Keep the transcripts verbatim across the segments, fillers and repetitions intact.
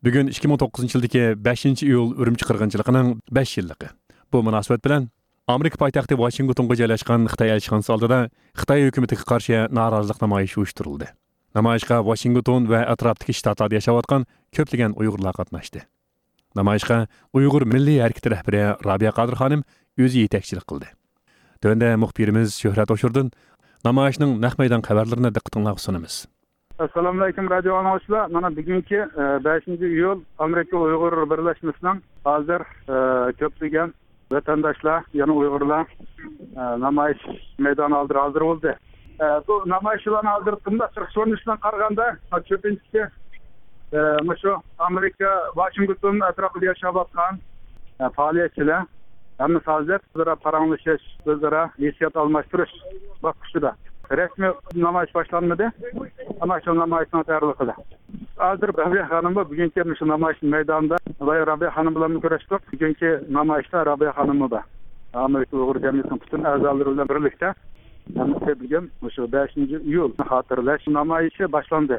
Bugun ikki ming to'qqizinchi yildagi beshinchi iyul Urumchi qirg'inchiligining besh yilligi. Bu munosabat bilan Amerika poytaxti Washingtonga joylashgan Xitoy elchixonasi oldida Xitoy hukumatiga qarshi norozilik namoyishi uyushtirildi. Namoyishga Washington va atrofdagi shtatlarda yashayotgan ko'plagan Uyg'urlar qatnashdi. Namoyishga Uyg'ur milliy harakati rahbari Rabiya Qodir xonim o'zi yetakchilik qildi. Tunda muxbirimiz Shuhrat O'shurdan namoyishning naq maydon xabarlarini diqqatingizga sunamiz. Assalomu alaykum radio anglag'uchilar. Mana bugungi beshinchi iyul Amerika Uyg'ur birlashmasining hozir ko'plagan vatandoshlar, yana Uyg'urlar namoyish maydoni oldida hozir bo'ldi. Bu namoyishlarni hozir qimmat so'rishdan qaraganda ko'pincha shu Amerika Washington atrofida yashayotgan faoliyatchilar hamma hozir o'zaro paranlashish, o'zaro hissiyot almashtirish bosqichida. Resmi namoyish boshlanmadi. Ama şu namoyishning tayyorligida. Hozir Rabiya xonim bugungi shu namoyish maydonida va Rabiya xonim bilan ko'rishdik. Bugungi namoyishda Rabiya xonim da Amerika Uyg'ur jamiyatining butun a'zolari bilan birlikda hamma bugun shu beshinchi iyul xotirlash namoyishi boshlandi.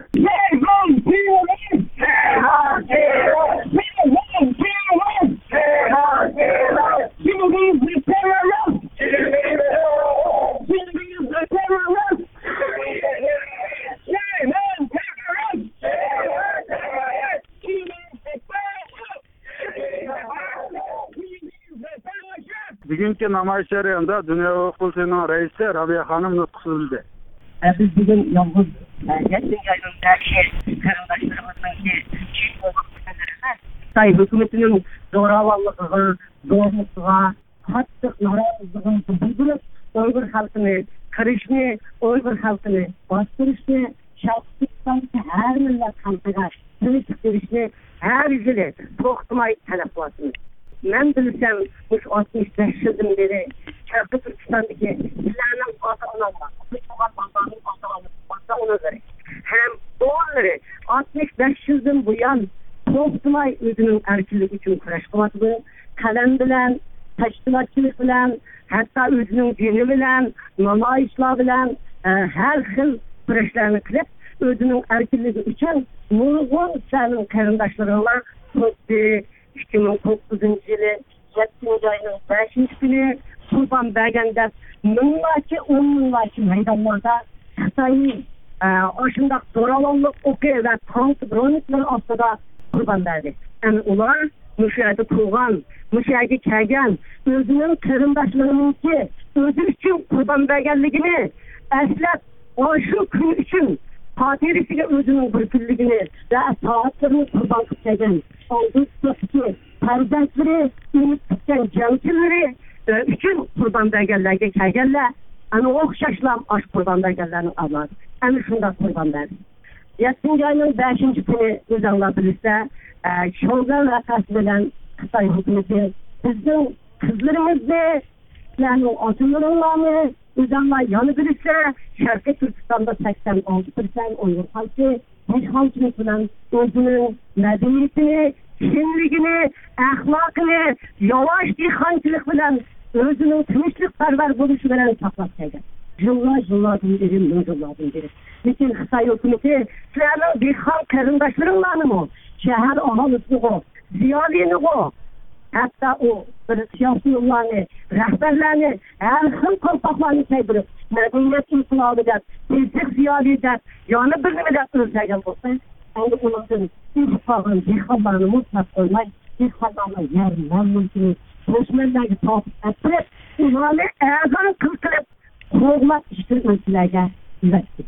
Bugünkü namoyish jarayonida Dunyo Qulsining raisi Rabiya xonim nutq so'zladi. Biz bugün yalnız yetkin yayının dersi karındaşlarımızınki çiğ olmaktadır. Xitoy hükümetinin zo'ravonligiga, zo'rlikqa, qattiq noroziligini bildirib, Uyg'ur xalqini, kirishni, Uyg'ur xalqini bostirishni, Sharqistonda har millat xalqiga tinchlik berishni har yili to'xtamay talab qilyapmiz. Men bilsem bu altmış beş yıldan beri Şarkı Türkistan'daki sizlerden ata-anam var. Müslüman babanın ata-anam varsa ona göre. Hem onları altmış beş yıldan bu yan toplumay özünün erkillik için kuraş kıvatlı, kalem bilen, teşkilatçılık bilen, hatta özünün dini bilen, namayişler bilen, e, her xil kurashlarını kılıp özünün erkillik için nurgun senin karındaşlarına tuttu. ikki ming to'qqizinchi yili yettinchi oyning beshinchi kuni Qurban berganda minglarcha o'n minglarcha maydonlarda Xitoyning oshundoq zo'ravonlik o'qi va tank droniklar ostida Qurban berdi. Yani ular mushu yerda tug'ilgan, mushu yerga kelgan, o'zining qarindoshlarininki o'zi uchun Qurban berganligini eslab, shu kun uchun xotirasiga o'zining bir kunligini va soatlarini Qurban qilgan. Oldukça farzandları, ümit tutan cemçileri üçün Qurban berganlarga kelganlar, ana o'xshashlam aş Qurban berganlarning avlodi. Ana shunday Qurban berdi. yettinchi oyning beshinchi kuni o'zinglar bilsa, Sho'g'al vaqasi bilan Xitoy hukumati bizning qizlarimizni, ularning otalarimizni o'zinglar yonib bilsa, Sharqiy Turkistonda sakson olti foiz Uyg'ur xalqi mehmonchilik bilan o'zining madaniyatini, kimligini, axloqini yavaş dehqonchilik bilan o'zining tinchlikparvar bo'lishi bilan saqlab kelgan. Yillar yillardan beri, yillardan beri. Lekin Xitoy hukumati sizlarning dehqon qarindoshlaringlarni, shahar aholisini, ziyolini, hatta o bir siyosiy rahbarlarni har xil qo'rqoqlarni saydirib, madaniyat inqilobida, tinchlik ziyolida yana bir nima o'ldirgan bo'lsa, endi ulardan hech qolgan dehqonlarni mutlaq qo'ymay, dehqonlarni yer mulkini dushmanlarga topib atrib, ularni azon qilib, qo'g'lab ishtirmachilarga uzatdi.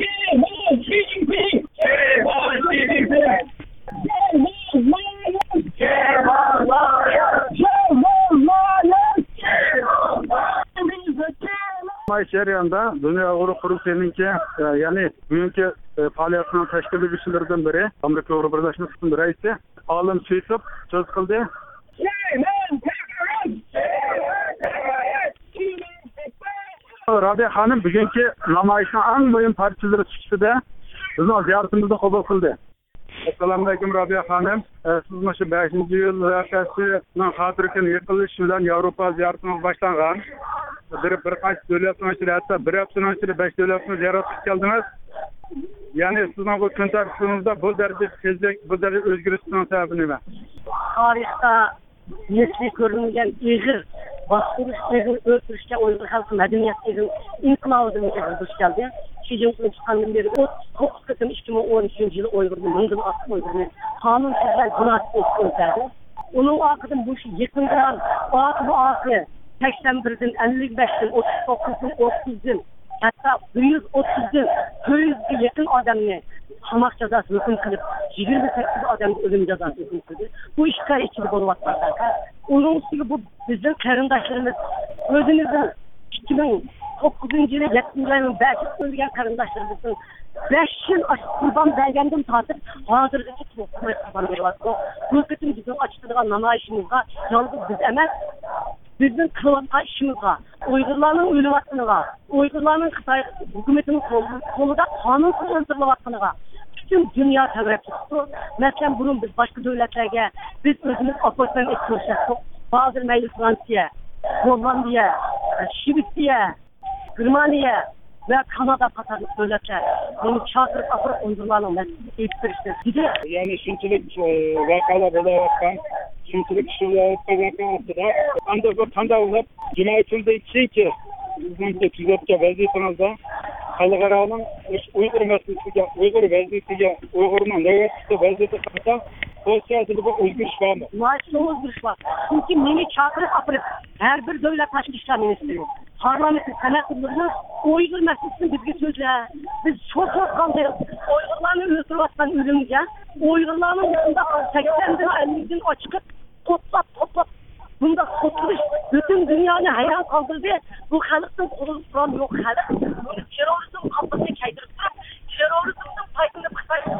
Namoyish jarayonida Dunyo Uyg'ur Qurultayiningki, ya'ni bugungi faoliyatning tashkilotchilaridan biri, Amerika Uyg'ur birlashmasining raisi Olim Suyitov so'z qildi. Rabiya xonim bugungi namoyishning eng muhim parchalari chiqishida bizni ziyoratimizni qabul qildi. Assalomu alaykum Rabiya xonim. Siz mana shu beshinchi iyul voqeasining xotiriga yaqinlashish bilan Yevropa ziyoratimiz boshlangan. Bir bir qaysi davlatdan ichida, hatto bir haftadan ichida besh davlatni ziyorat qilib keldingiz. Yani sizin bu kontaktinizde bu derece tezlik, bu derece özgürlükten sebebi nima? Tarihte nesli görünmeyen İğir, bastırış İğir, öldürüşte Uygur halkı medeniyetinin inkılabıdığını öldürüş geldi. Xi Jinping çıkandan beri o dokuz kısım iki bin on üçüncü yılı Uygur'un, Mung'un asıl Uygur'un kanun sizler günahsız öldürdü. Onun akıdın bu işi yıkındıran, o akı bu akı seksen birden elli beşten otuz dokuzdan otuzdan hatta yüz otuzdan yüze yakın adamını hamak cezası hüküm kılıp yirmi sekiz adamı ölüm cezası hüküm kıldı. Bu işgal içinde buluvatlar. Onun üstüne bu bizim karındaşlarımız özümüzün iki bin dokuzuncu yılı yetmiş yılın belki öldüren karındaşlarımızın beş yıl kurban belgendim tartıp hazırdaki toplumaya kurban veriyorlar. Bu bütün bizim açtırılan namayişimizde yalnız biz emel bizim kılıkta işimizde, Uygurların ölüm hakkına, Uygurların Xitay hükümetinin kolunda kanunsuz öldürülme hakkına bütün dünya tebrik tuttu. Mesela bunun biz başka devletlerge, biz özümüz opozisyon etkileştik. Bazı meyli Fransiya, Hollandiya, Şibitiya, Germaniya ve Kanada katarlı devletler bunu çağırıp apırıp Uygurlarla etkileştik. Bir de Yani şunçilik vakalar olaraktan şunçilik işler vakalarında ancak bu tandavlar cinayetinde için ki bizim de tüzekçe vazifemizde Halkaraның Uygur meselesiga, Uygur vazifesiga, Uygurning navbatchi vazifasi qilsa, bu siyosatda bu o'zgarish bormi? Maaşlı o'zgarish bor. Chunki meni chaqirib apirib, har bir davlat tashqi ishlar ministri, parlament senatorlarni Uygur meselesini bizga so'zla. Biz cho'qib Uygurlarni o'ldirayotgan o'limga, Uygurlarning bunda seksendan ellidan ochiqib, to'plab to'plab bunda kurtuluş bütün dünyanı hayran kaldırdı. Bu halkın kuruluş kuran yok halk. Terörizm kapısını kaydırıp terörizmden payını kısaydı.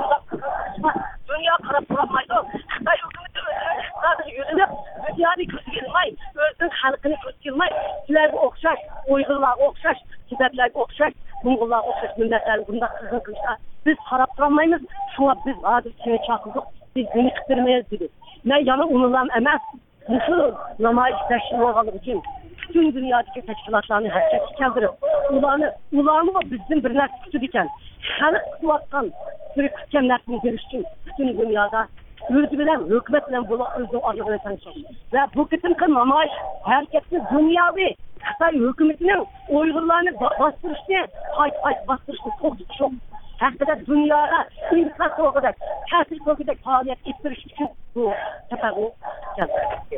Dünya karab bulamaydı. Xitay hükümeti özünün sadece yürünüp dünyanı kötü girmeyi, özünün halkını kötü girmeyi, sizlerle okşaş, Uygurlar okşaş, Tibetler okşaş, Mongollar okşaş, milletler bunda kızın kılıçlar. Biz harap duramayız. Şuna biz adı seni çakıldık. Biz bunu kıtırmayız dedi. Ne yanı unulan emez. Nasıl namayış teşkil olmalı için bütün dünyadaki teşkilatlarını herkes kaldırıp ulanı, ulanı o bizim bir nesli tutuyorken halk tutuyorken bir kütkenlerini görüştüm bütün dünyada özgülen, hükümetle bunu özgü arzularına tanışır. Ve bu bütün namayış herkesin dünyavi Xitay hükümetinin Uygurlarını bastırıştı, hayt hayt bastırıştı, çok çok. Hakikaten dünyada insan olacak, tesir olacak faaliyet ettiriş için bu seferini geldi.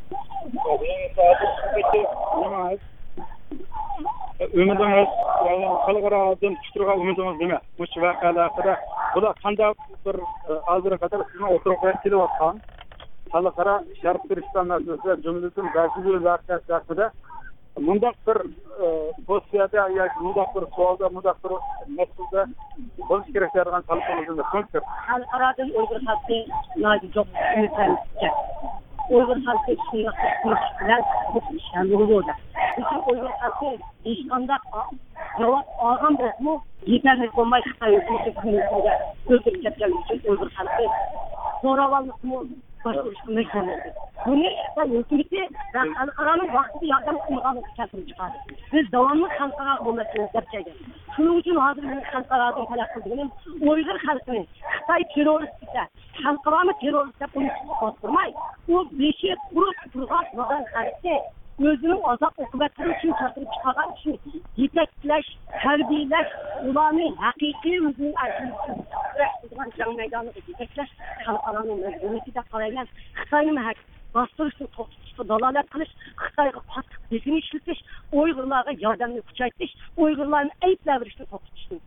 Ümidimiz, halkaradan çıktığa ümidimiz değil mi? Bu vakalarda bu da qanday bir azıra kadar sizin oturup kelib atkan halkara şart turishdan meselesi cümleten bazı vakatlarda mundaq bir postiyada yoki mundaq bir savolda mundaq bir masalada bo'lish kerak bo'lgan talablarimizni ko'rib Xalqaradan Uygur xalqi nadi job ünitlenecek. Uygur xalqi şundaq bilan bu ishlarni bo'ladi. Bütün Uygur xalqi hech qanday javob olgan bo'lsa, yetarli bo'lmay Xitoy hukumatiga o'zgarib ketgan uchun Uygur xalqi zo'ravonlikni başvuruşun mecburiyeti. Bunu Xitoy hükümeti ve halkaranın vaxtida yardım qilmaganligi keltirib chiqadi. Biz davomli xalqaro bo'lmasini deb Şunun için hazır bir halkaradan talep kıldığım Uygur halkını Xitay terörist ise halkaranı terörist ise politik bastırmayı o beşi kurup kurgan vagan halkı özünün azap okubatları için çatırıp çıkargan için yetekleş, terbiyeleş, ulanı hakiki özünün erkekliğini ürettiğin can meydanı yetekleş halkaranın özgürlüğü de karaylan Xitay'ın məhək bastırışını topçusu dalalet kılış, Xitay'a patık bezini işletiş, Uygurlar'a yardımını kucaytış, Uygurların eyipler verişini topçusunu.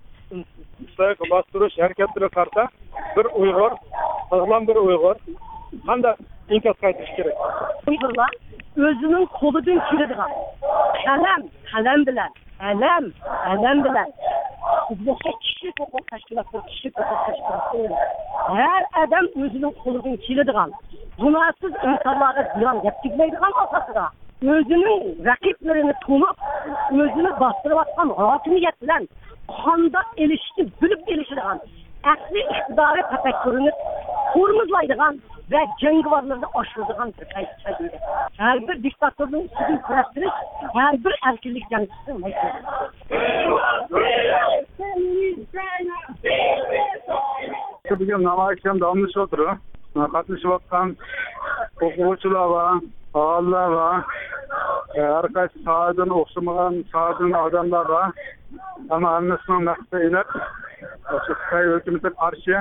Xitay'a bastırış hareketleri karşı bir Uygur, sağlam bir Uygur, hem de inkaz kaydışı gerek. Uygurlar özünün koludun kilidine, kalem, kalem bilen, elem, elem bilen, bu kişilik hukuk teşkilatı, kişilik hukuk teşkilatı. Her adam özünün koludun kilidine, günahsız insanlara ziyan yaptıklaydıgan asasıda, özünün rakiplerini tunup, özünü bastırıp atkan hakimiyet bilen, kanda elişti, bülüp eliştiğen, asli iktidarı tefekkürünü kurmuzlaydıgan ve cengivarlarını aşıldığan bir kayıt. Her bir diktatörlüğün üstünü kurastırış, her bir erkillik yancısı meclis. Bugün namoyish ham davomlashib o'tirdi. Qatnashayotgan o'quvchilar va faollar va har qaysi sohadan o'xshamagan sohadan odamlar va hamma hammasini maqsad inib o'sha Xitoy hukumatiga qarshi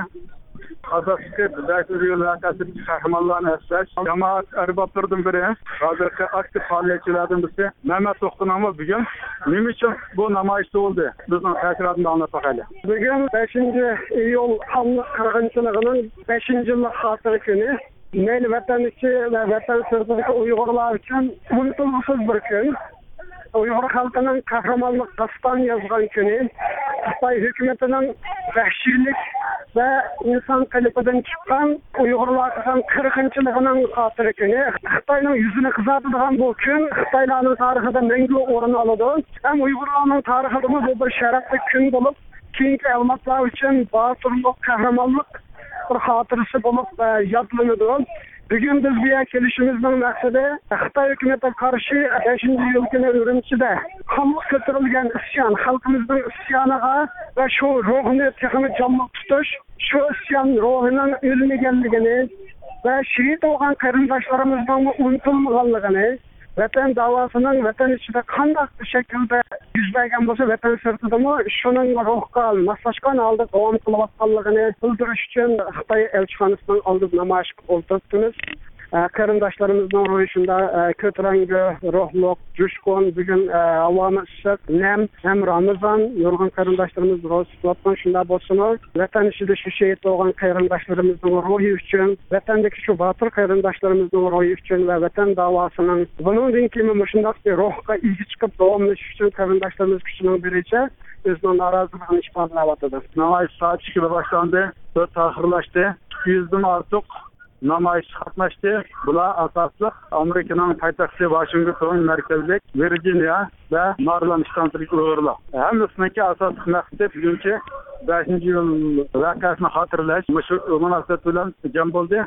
Azadlıkı belki yollardaki kahramanlarını eslaş. Cemaat erbaplardan biri, hazırki aktif faaliyetçilerden birisi Mehmet Doktunamı bugün nima için bu namoyishda oldu? Bizden təsiratını anlatmak hele. Bugün beşinci iyul hamlı kırgınçılığının beşinci yıllık hatırı günü. Meyli vatan içi ve vatan sırtındaki Uygurlar için unutulmasız bir gün. Uygur halkının kahramanlık kastan yazgan günü. Xitoy hükümetinin vahşilik ve insan kılıfından çıkan Uygurların kırgınçılığının hatırı günü. Xitoy'un yüzünü kızartılan bu gün Xitoyların tarihinde mengü orun aldı. Hem Uygurların tarihinde bu bir şerefli gün bulup keyinki evlatlar için batırlık, kahramanlık bir hatırısı bulup yazılıyordu. Bugün biz bir kelişimizden maksadı Xitoy hükümetine karşı beşinci yıl günü Ürümçi'de kanlık götürülgen isyan, halkımızın isyanına ve şu ruhunu tekimi canlı tutuş, şu isyan ruhunun ölmegenligini ve şehit olan karındaşlarımızdan unutulmaganlığını, vatan davasının vatan içinde kandak bir şekilde yüzlerken olsa vatan sırtıda mı şunun ruhka maslaşkan aldı devam kılavatkanlığını bildiriş için Xitoy elçixanasından aldık namoyish olturdunuz. Karındaşlarımızın ruhunda kötürengi, ruhluk, coşkun, bugün avamı ışık, nem, hem Ramazan, yorgun karındaşlarımız ruhu sıklattan şunda bolsunuz. Vatan içinde şu şehit olan karındaşlarımızın ruhu için, vatandaki şu batır karındaşlarımızın ruhu için ve vatan davasının bunun dinkimi şundak bir ruhka ilgi çıkıp doğumluş için karındaşlarımız kişinin birice bizden arazılığını işbazlavatıdır. Namoyish saat ikide başlandı, dört ahırlaştı. iki yüzden artık namoyish qatnashdi. Bular asosli Amerikaning poytaxti Washington markazidagi Virginia va Maryland shtatidagi Uyg'urlar. Hammasiniki asosiy maqsadi bugungi beshinchi yil voqeasini xotirlash. Shu munosabat bilan jam bo'ldi.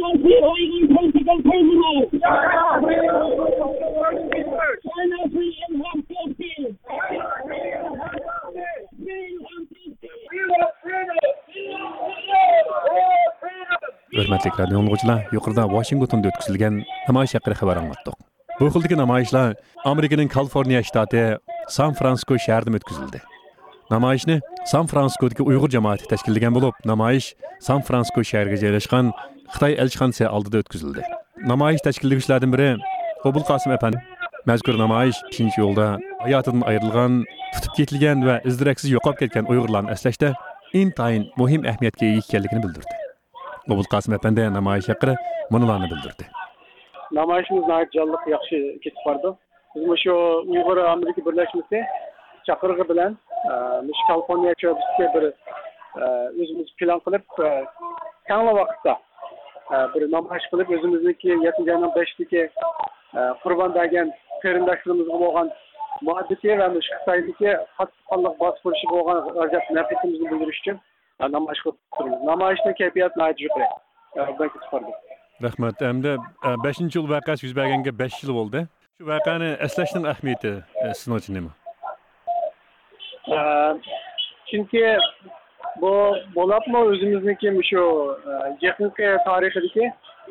Hörmətli radio dinləyicilər, yuqorida Washingtonda o'tkazilgan namoyish haqida xabar anlatdik. Bu xildagi namoyishlar Amerikaning Kaliforniya shtati San Fransisko shahrida o'tkazildi. Namoyishni San Fransiskodagi Uyg'ur jamoati tashkillagan bo'lib, namoyish San Fransisko shahriga joylashgan Xitoy elchixonasi oldida o'tkazildi. Namoyish tashkillovchilaridan biri Obul Qosim apandi mazkur namoyish beshinchi yo'lda hayotidan ayrilgan, tutib ketilgan va izdiraksiz yo'qolib ketgan Uyg'urlarni eslashda intayin muhim ahamiyatga ega ekanligini bildirdi. Obul Qosim apandi namoyish haqida munolarni bildirdi. Namoyishimiz nəhayət canlıq yaxşı ketib bardı. Biz şu Uyğur Amerika Birləşməsi çaqırığı bilan şu Kaliforniya çöpüsüge bir özümüz plan qilib kanlı vaqtda bir namoyish qilib özümüzdeki yettinchi ayning beshdagi qurban bergan qarindoshlarimiz bo'lgan muhabbati va shu Xitoydagi qattiqqonlik bosib bo'lgan g'azab nafratimizni bildirish uchun namoyish qilib turibmiz. Namoyishning kayfiyati nəhayət yuqori. Bundan ketib bardi. Rahmat. Endi beshinchi yil voqeasi yuz berganiga besh yil bo'ldi. Shu voqeani eslashning ahamiyati sizning uchun nima? Çünkü bu bo'lapmi o'zimizniki shu yaqinqi tarixidagi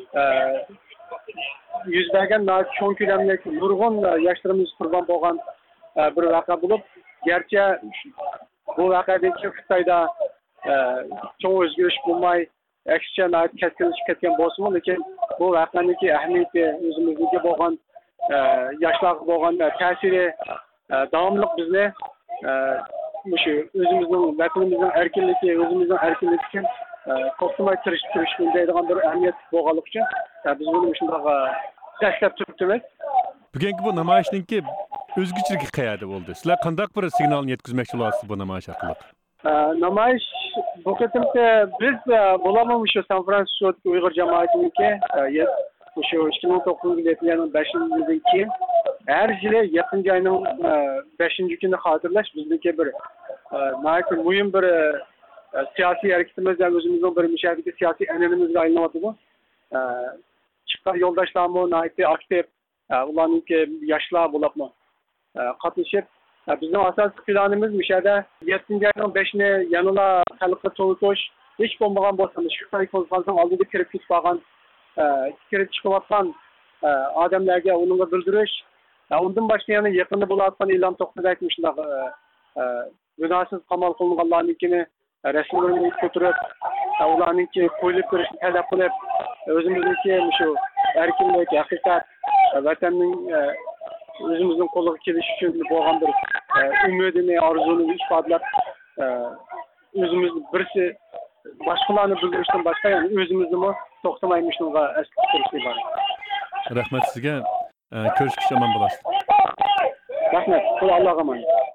yuz bergan cho'ng ko'lamdagi nurg'un yoshlarimiz qurbon bo'lgan bir voqea bo'lib, garchi bu voqeadagi Xitoyda cho'ng o'zgarish bo'lmay aksincha keskinlashib ketgan bo'lsa-mu, lekin bu voqeaniki ahamiyati o'zimizniki bo'lgan yoshlarga bo'lgan ta'siri davomli bizni şu özümüzün, vatanımızın erkinliği, özümüzün erkinliği için toplumaya tırıştırışın deydiğen bir emniyet boğalık için biz bunu şundağa dəstəb tutduk. Bugünkü bu namoyishninki o'zgachilik qayerda bo'ldi? Sizlar qanday bir signalni yetkazmoqchi bo'lasiz bu namoyish orqali? Namoyish bu qatimda biz bo'lamiz shu San Fransisko'dagi Uyg'ur jamoatiniki şu ikki ming to'qqizinchi yilning beshinchi yildan keyin her yili yettinchi ayning beshinchi kuni xotirlash bizniki bir nəhayət mühim bir siyasi hareketimiz ve özümüzün bir müşahideki siyasi an'anamizga aylanıyotir. Chiqqan yo'ldoshlarmi nəhayət aktiv, ularningki yoshlar bo'libmi qatnashib, bizning asosiy planimiz müşahida yettinchi ayning beshini yanada xalqqa tanitish, hiç olmagan bolsa, şu Xitoy qo'zg'alsin oldida kirib ketib qolgan, kirib chiqayotgan odamlarga uningga bildirish, undan boshqa yana yaqinda bo'layotgan e'lon to'xtatib shunday gunohsiz qamal qilinganlarnikini rasmlarni ko'tarib, ularninki qo'yilib ko'rishni talab qilib, o'zimizniki shu erkinlik, haqiqat, vatanning o'zimizning qo'liga kelish uchun bo'lgan bir umidini, orzuni ifodalab, o'zimiz birsi boshqalarni bildirishdan boshqa yani o'zimizni to'xtamaymishnga asli turishni bor. Rahmat sizga. Ko'rishguncha omon bo'lasiz. Rahmat. Xudo Allohga emanet.